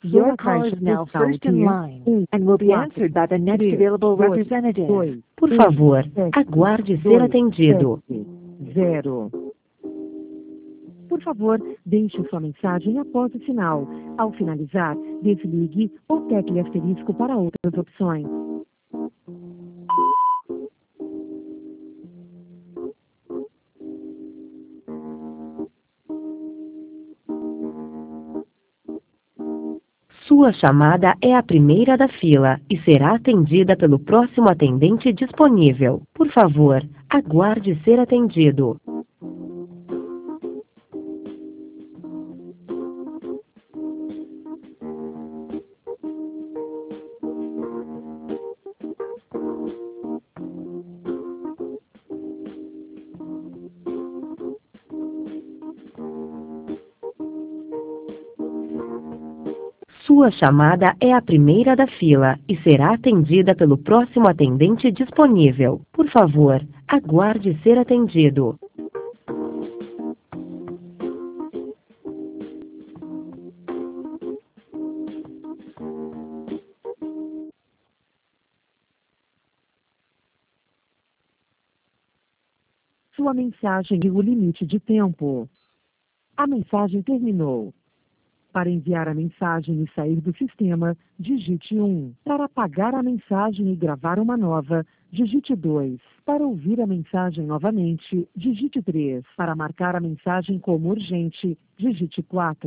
Your call is now first in line and will be answered by the next available representative. Por favor, aguarde ser atendido. 0. Por favor, deixe sua mensagem após o sinal. Ao finalizar, desligue ou tecle asterisco para outras opções. Sua chamada é a primeira da fila e será atendida pelo próximo atendente disponível. Por favor, aguarde ser atendido. Sua chamada é a primeira da fila e será atendida pelo próximo atendente disponível. Por favor, aguarde ser atendido. Sua mensagem e o limite de tempo. A mensagem terminou. Para enviar a mensagem e sair do sistema, digite 1. Para apagar a mensagem e gravar uma nova, digite 2. Para ouvir a mensagem novamente, digite 3. Para marcar a mensagem como urgente, digite 4.